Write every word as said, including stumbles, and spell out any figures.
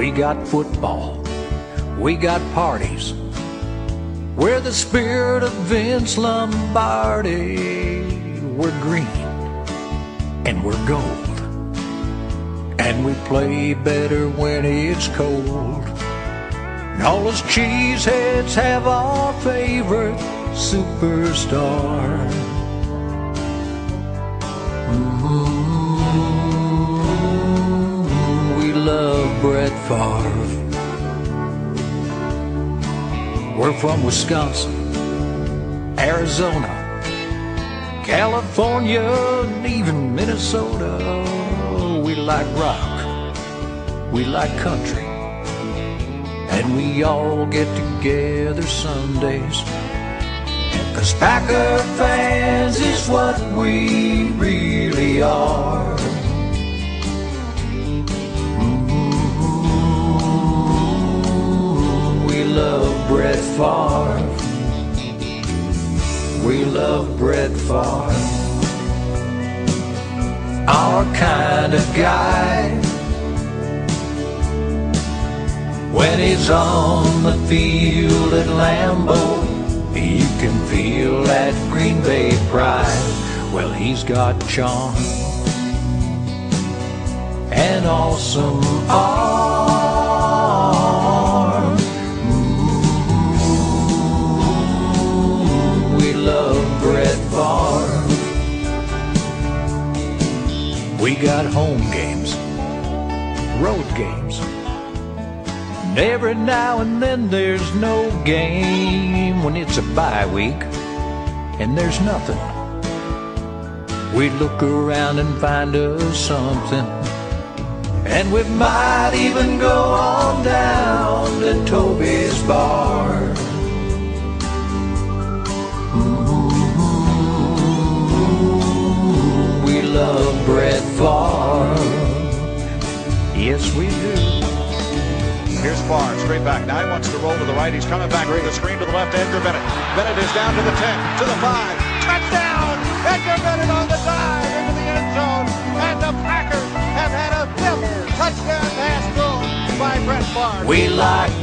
We got football, we got parties. We're the spirit of Vince Lombardi. We're green and we're gold, and we play better when it's cold. And all us cheeseheads have our favorite superstar. Mm-hmm. We love Brett Favre. We're from Wisconsin, Arizona, California, and even Minnesota. We like rock, we like country, and we all get together Sundays. 'Cause Packer fans is what we really are. Mm-hmm. We love Brett Favre. We love Brett Favre. Our kind of guy. When he's on the field at Lambeau, you can feel that Green Bay pride. Well, he's got charm and awesome arm. Mm-hmm. We love Brett Favre. We got home games, road games, and every now and then there's no game. When it's a bye week and there's nothing, we look around and find us something. And we might even go on down to Toby's bar. Mm-hmm. We love Brett Favre. Yes, we do. Here's Favre, straight back. Now he wants to roll to the right. He's coming back with the screen to the left. Edgar Bennett. Bennett is down to the ten, to the five. Touchdown! Edgar Bennett on the dive into the end zone. And the Packers have had a fifth touchdown pass thrown by Brett Favre. We like